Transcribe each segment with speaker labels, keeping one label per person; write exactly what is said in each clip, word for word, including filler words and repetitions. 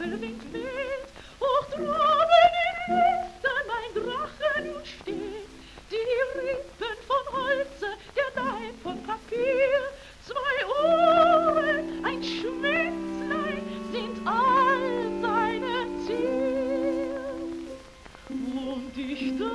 Speaker 1: Stachelwind weht, hoch droben in Lüftern mein Drache nun steht. Die Rippen von Holze, der Leib von Papier, zwei Ohren, ein Schwänzlein sind all seine Zier. Und ich denk,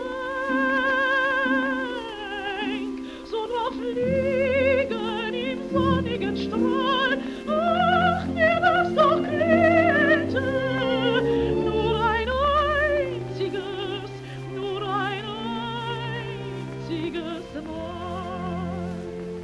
Speaker 1: so drauf liegen im sonnigen Strahl, ach, mir das doch glühte, nur ein einziges, nur ein einziges Mal.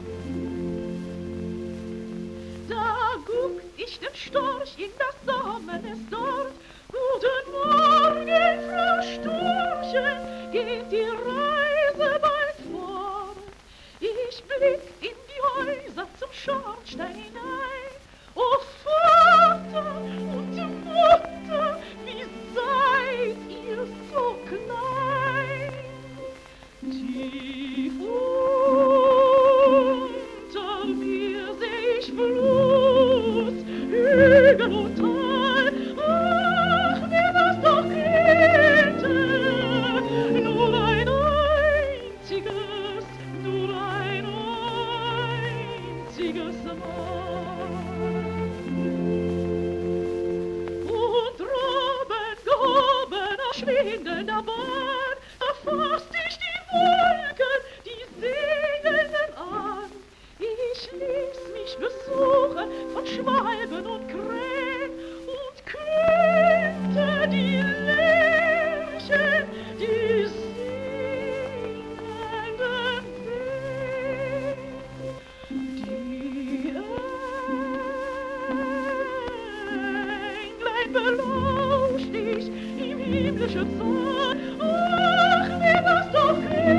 Speaker 1: Da guck ich dem Storch in das Sommernes dort, guten Morgen, Frau Storchen, geht die Reise bald fort. Ich blick in die Häuser zum Schornstein hinein. O Vater und Mutter, wie seid ihr so klein? Tief unter mir seh ich Fluss, Hügel und Tal. Ach, mir das doch glühte, nur ein einziges, nur ein einziges Mal. Und droben, droben auf schwindender Bahn, erfasst ich die Wolken, die segelten an. Ich ließ mich besuchen von Schwalben und Krähen und kühnte die Lerchen, die singenden Wehen. Die Englein belauscht ich im himmlischen Saal. Ach, mir das doch